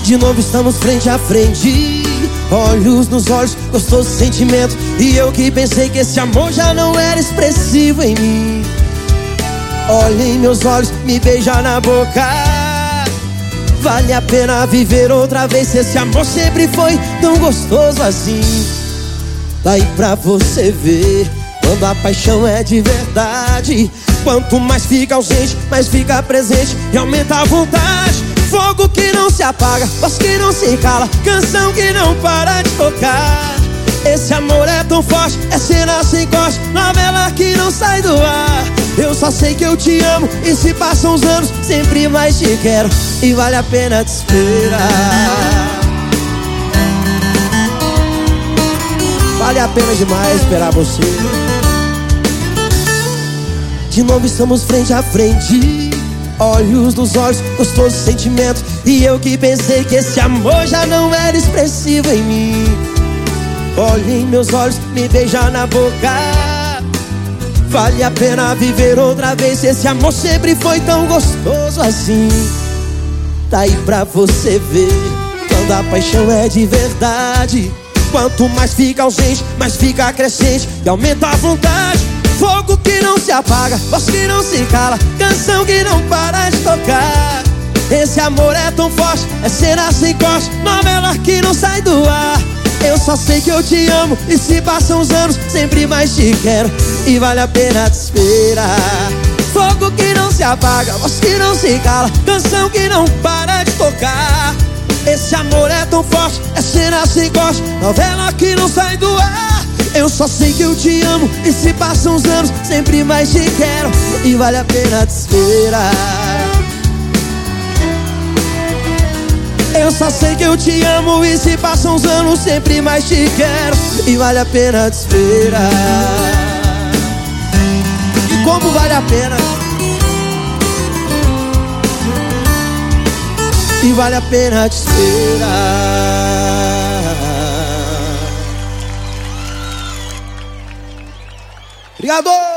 De novo estamos frente a frente, olhos nos olhos, gostoso sentimento. E eu que pensei que esse amor já não era expressivo em mim. Olha em meus olhos, me beija na boca. Vale a pena viver outra vez se esse amor sempre foi tão gostoso assim. Daí pra você ver, quando a paixão é de verdade, quanto mais fica ausente, mais fica presente e aumenta a vontade. Fogo que não se apaga, voz que não se cala, canção que não para de tocar. Esse amor é tão forte, é cena sem corte, novela que não sai do ar. Eu só sei que eu te amo e se passam os anos, sempre mais te quero e vale a pena te esperar. Vale a pena demais esperar você. De novo estamos frente a frente, olhos nos olhos, gostoso sentimento. E eu que pensei que esse amor já não era expressivo em mim. Olha em meus olhos, me beija na boca. Vale a pena viver outra vez se esse amor sempre foi tão gostoso assim. Daí pra você ver, quando a paixão é de verdade, quanto mais fica ausente, mais fica crescente e aumenta a vontade. Fogo que não se apaga, voz que não se cala, canção que não para de tocar. Esse amor é tão forte, é cena sem corte, novela que não sai do ar. Eu só sei que eu te amo e se passam os anos, sempre mais te quero e vale a pena te esperar. Fogo que não se apaga, voz que não se cala, canção que não para de tocar. Esse amor é tão forte, é cena sem corte, novela que não sai do ar. Eu só sei que eu te amo e se passam os anos, sempre mais te quero e vale a pena te esperar. Eu só sei que eu te amo e se passam os anos, sempre mais te quero e vale a pena te esperar. E como vale a pena. E vale a pena te esperar. Obrigado!